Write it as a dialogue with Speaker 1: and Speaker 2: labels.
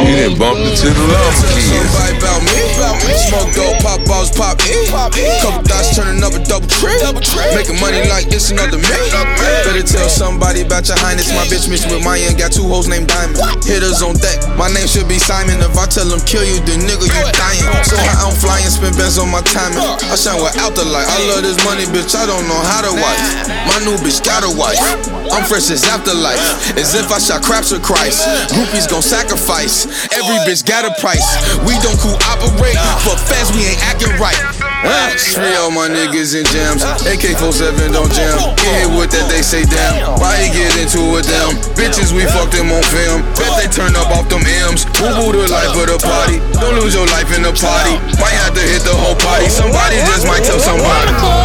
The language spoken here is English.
Speaker 1: You done bumped into the Llama Kids.
Speaker 2: Somebody about me. Smoke dope, pop balls, pop E. Couple dots turning up a double tree. Making money like it's another me. Better tell somebody about your highness. My bitch mixed with Maya and got 2 hoes named Diamond. Hitters on deck, my name should be Simon. If I tell them kill you, then nigga, you dying. So high I'm flying, spin bands on my timing. I shine without the light. I love this money, bitch, I don't know how to wife. My new bitch got a wife. I'm fresh as afterlife. As if I shot craps with Christ. Groupies gon' sacrifice. Every bitch got a price. We don't cooperate. Fuck fast, we ain't acting right. Free all my niggas in jams. AK-47 don't jam. Get hit with that, they say damn. Why you get into it with them? Bitches, we fucked them on film. Bet they turn up off them M's. Woo-woo the life of the party. Don't lose your life in the party. Might have to hit the whole party. Somebody just might tell somebody.